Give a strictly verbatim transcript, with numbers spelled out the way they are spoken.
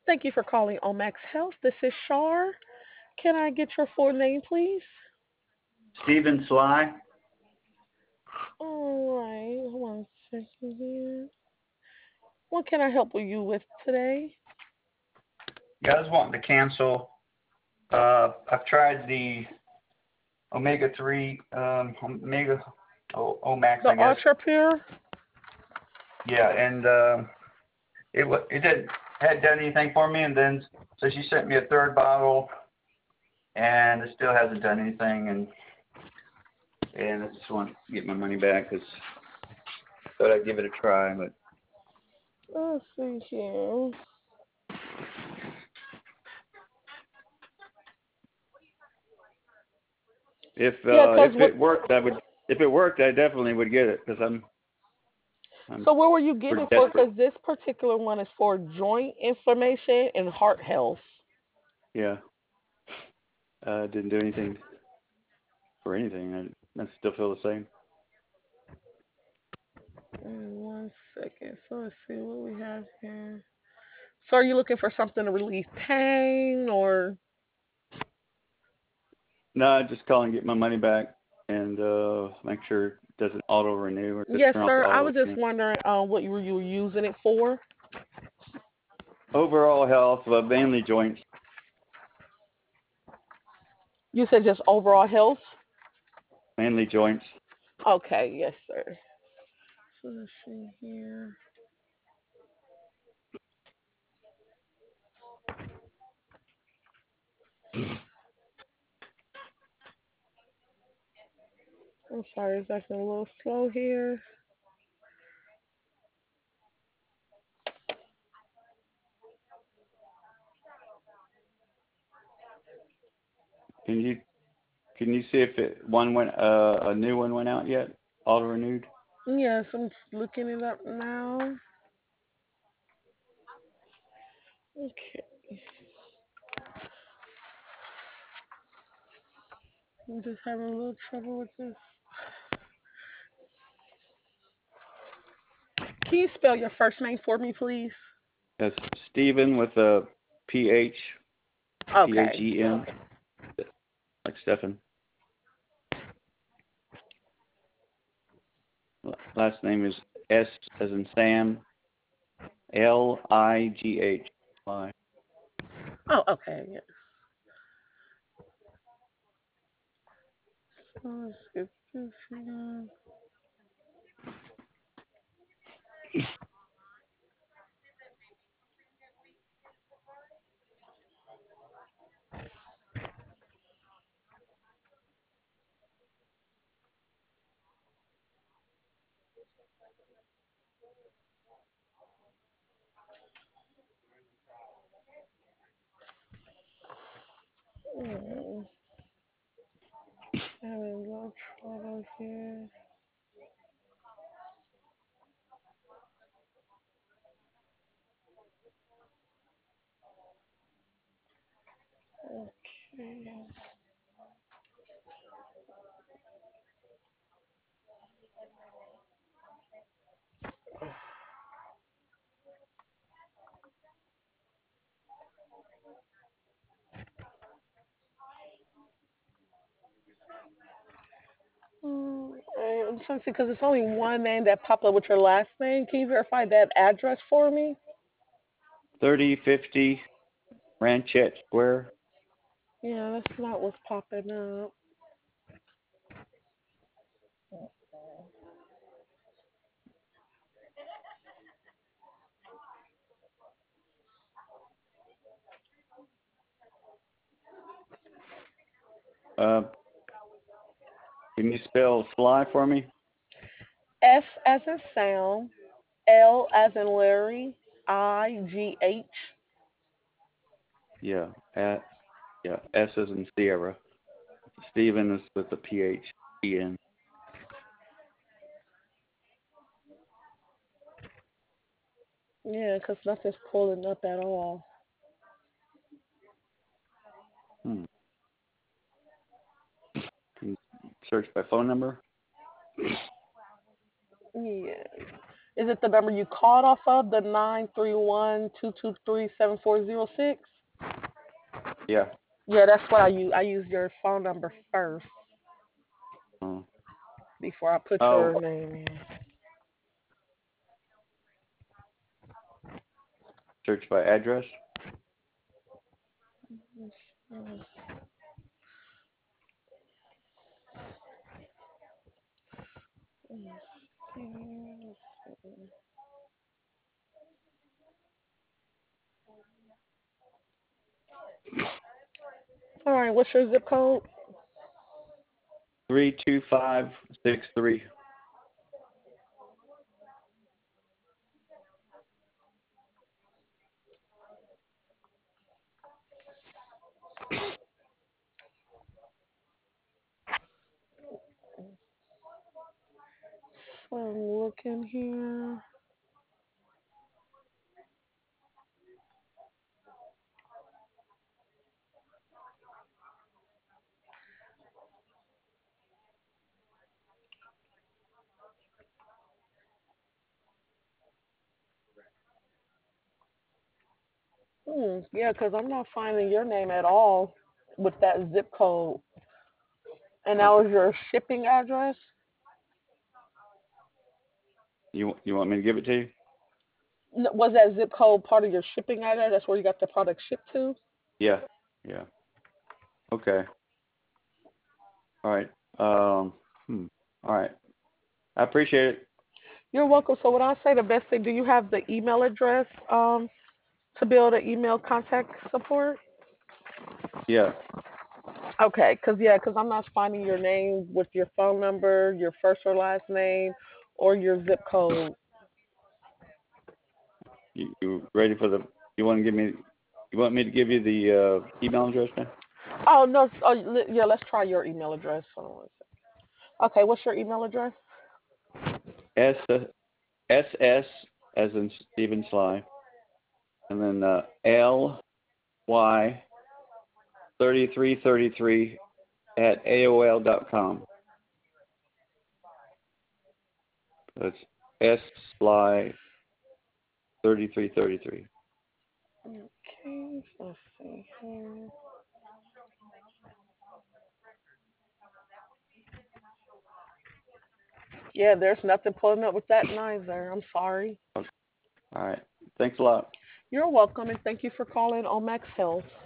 Thank you for calling Omax Health. This is Shar. Can I get your full name, please? Stephen Sly. All right, one second here. What can I help you with today? Yeah, I was wanting to cancel. Uh, I've tried the omega three, um, omega o, Omax, The I guess. Ultra Pure? Yeah, and um, it wa- it didn't hadn't done anything for me, and then so she sent me a third bottle, and it still hasn't done anything, and and I just want to get my money back because thought I'd give it a try, but Let's see here. if Yeah, uh, cause if what? it worked, I would. If it worked, I definitely would get it because I'm I'm So what were you getting pretty it for? desperate. Cause this particular one is for joint inflammation and heart health. Yeah, uh, didn't do anything for anything. I, I still feel the same. Mm, One second. So let's see what we have here. So are you looking for something to relieve pain or? No, I just call and get my money back and uh, make sure it doesn't auto renew or just Yes, turn off the sir. I auto was just renew. wondering uh, what you were you were using it for. Overall health, uh, mainly joints. You said just overall health. Mainly joints. Okay, yes, sir. So let's see here. I'm sorry, it's acting a little slow here. Can you can you see if it one went uh, a new one went out yet? Auto renewed. Yes, I'm just looking it up now. Okay, I'm just having a little trouble with this. Can you spell your first name for me, please? That's Stephen with a P H P H Okay. E N like Stephen. Last name is S as in Sam. L I G H. Y. Oh, okay. Yes. So let's get this here. Hmm, having a little trouble here. Okay. Mm, I'm trying to see because it's only one name that popped up with your last name. Can you verify that address for me? thirty fifty Ranchette Square. Yeah, that's not what's popping up. Uh, can you spell Sly for me? S as in Sam, L as in Larry, I G H. Yeah, at yeah, S as in Sierra. Stephen is with the P H E N. Yeah, because nothing's pulling up at all. Hmm. Can you search by phone number? Yeah. Is it the number you called off of, the nine three one, two two three, seven four zero six? Yeah. Yeah, that's what I use. I use your phone number first Oh. before I put Oh, your name in. search by address. All right, what's your zip code? Three two five six three. So I'm looking here. Hmm, yeah, because I'm not finding your name at all with that zip code. And that Okay. was your shipping address? You you want me to give it to you? N- Was that zip code part of your shipping address? That's where you got the product shipped to? Yeah. Yeah. Okay. All right. Um. Hmm. All right. I appreciate it. You're welcome. So what I say the best thing, do you have the email address um to build an email contact support? Yeah. Okay, cause yeah, cause I'm not finding your name with your phone number, your first or last name, or your zip code. You, you ready for the? You want to give me? You want me to give you the uh, email address now? Oh no, oh, li- yeah, let's try your email address. Hold on one second. Okay, what's your email address? S uh, S S as in Stephen Sly, and then uh, L Y thirty three thirty three at A O L dot com. That's S Sly thirty three thirty three. Okay, let's see here. Yeah, there's nothing pulling up with that neither. I'm sorry. Okay. All right. Thanks a lot. You're welcome, and thank you for calling Omax Health.